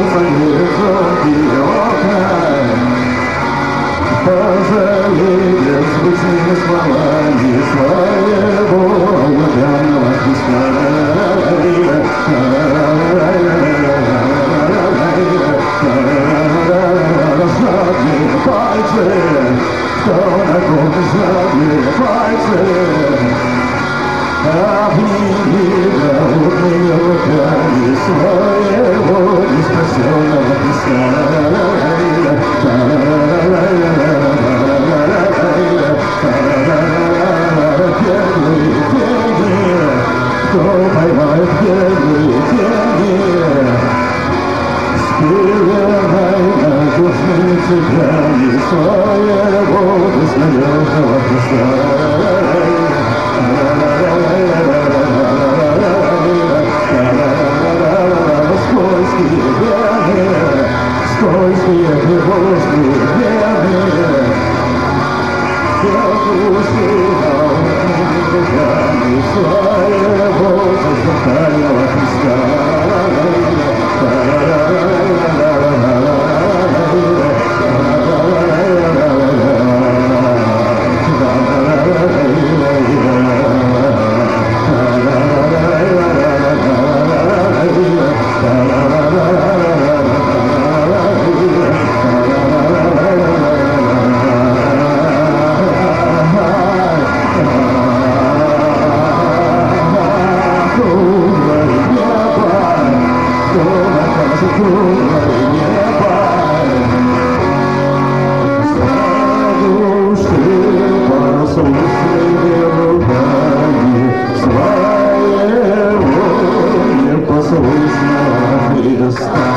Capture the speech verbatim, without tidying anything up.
Пожалеет звучными словами своего ударного Христа. Жадные пальцы, кто накопит жадные пальцы, обними голодными руками своего неспасенного Христа. Бедные деньги, кто поймает бедные деньги, спеленай надушными цепями своего безнадежного Христа. Скользкие вены, скользкие грибовские вены, задуши научными руками своего зазеркального Христа. Своего непослушного Христа.